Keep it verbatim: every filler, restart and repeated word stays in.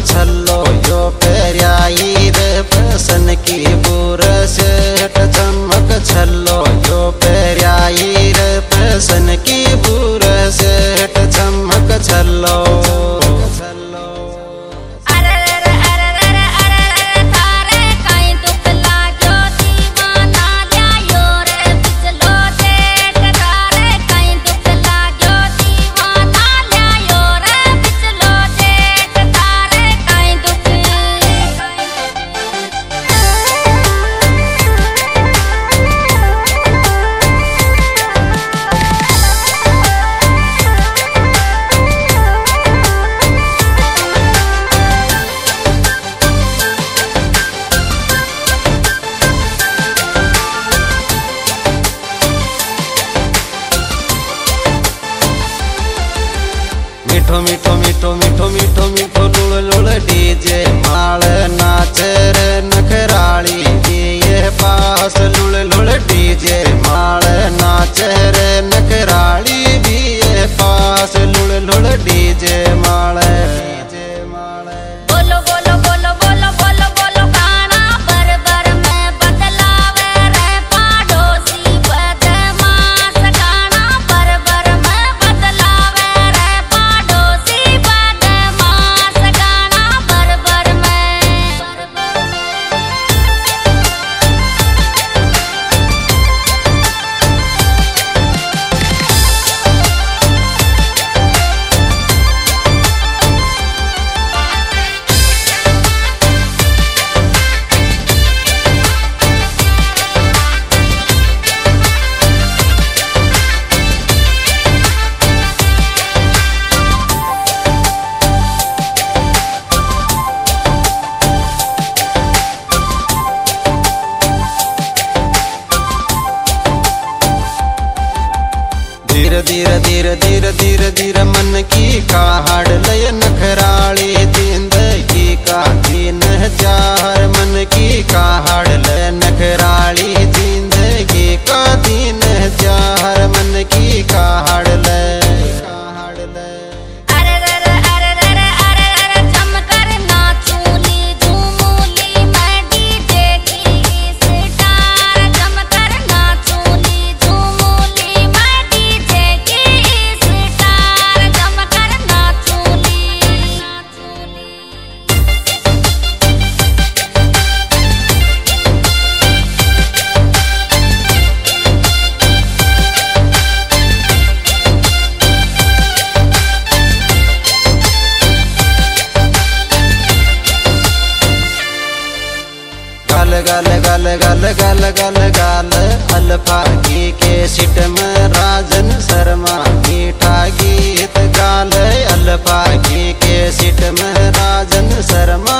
छल्लो यो पेरियाई रे पसन की बुरसेट चमक छल्लो यो पेरियाई रे पसन की बुरसेट चमक छल्लो मीठो मीठो मीठो मीठो मीठो मीठो लुड़ लुड़ डीजे माल नाच रे नखराली ये पास लुड़ लुड़ डीजे माल नाच रे नखराली भी ये पास लुड़ लुड़ डीजे माल बोलो बोलो बोलो बोलो बोलो बोलो गाना बर बर में बदलावे रे पाड़ोसी बदमाश गाना बर बर में बदलावे रे पाड़ोसी बदमाश गाना बर बर में धीरे धीरे धीरे धीरे धीरे धीरे मन की काहड़ लय नखराली जिंदगी का तीन हजार मन की काहड़ लय नखराली जिंदगी का तीन हजार मन की काहड़ लय गल गल गल गल गल गल अल्फा की के सिट में राजन शर्मा मीठा गीत गाल अल्फा की के सिट में राजन शर्मा